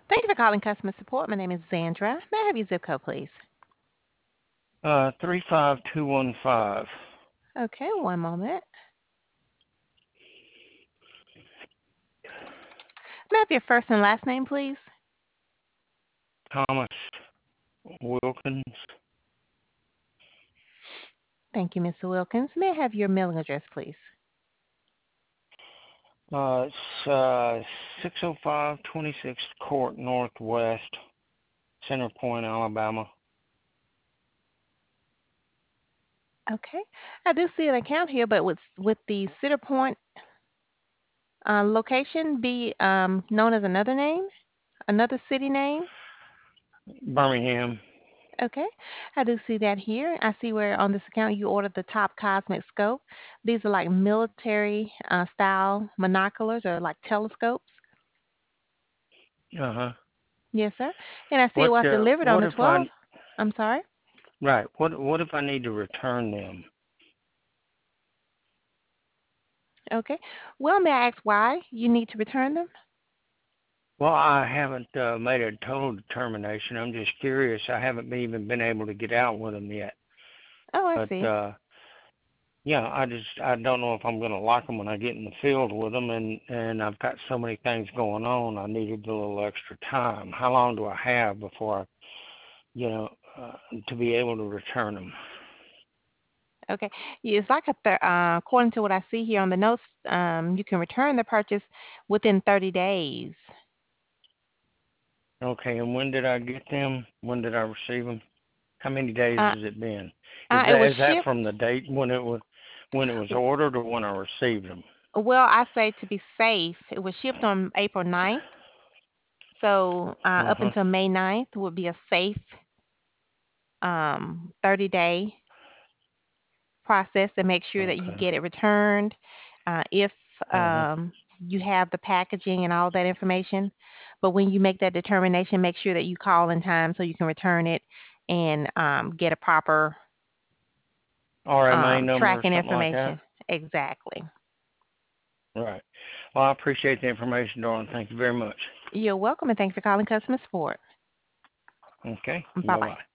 Thank you for calling customer support. My name is Zandra. May I have your zip code, please? 35215. Okay, one moment. May I have your first and last name, please? Thomas Wilkins. Thank you, Mr. Wilkins. May I have your mailing address, please? It's 605 26th Court Northwest, Center Point, Alabama. Okay. I do see an account here, but with the Cedar Point location be known as another name, another city name? Birmingham. Okay. I do see that here. I see where on this account you ordered the Top Cosmic Scope. These are like military style monoculars or like telescopes. Uh-huh. Yes, sir. And I see it was delivered on What the if I 12th. I'm sorry. right? What if I need to return them? Okay. Well, may I ask why you need to return them? Well, I haven't made a total determination. I'm just curious. I haven't even been able to get out with them yet. Oh, I But see. yeah, I don't know if I'm going to like them when I get in the field with them, and I've got so many things going on. I needed a little extra time. How long do I have before I, you know, to be able to return them? Okay. Yeah, it's like according to what I see here on the notes, you can return the purchase within 30 days. Okay, and when did I get them? When did I receive them? How many days Uh, has it been? it was Is that shipped. from the date when it was ordered or when I received them? Well, I say to be safe, it was shipped on April 9th. So Uh up huh. until May 9th would be a safe 30-day process to make sure that you Okay. get it returned. If Uh huh. you have the packaging and all that information, but when you make that determination, make sure that you call in time so you can return it and get a proper RMA number or tracking something like that. information. Exactly. Right. Well, I appreciate the information, darling. Thank you very much. You're welcome, and thank you for calling customer support. Okay. Bye Bye bye. bye.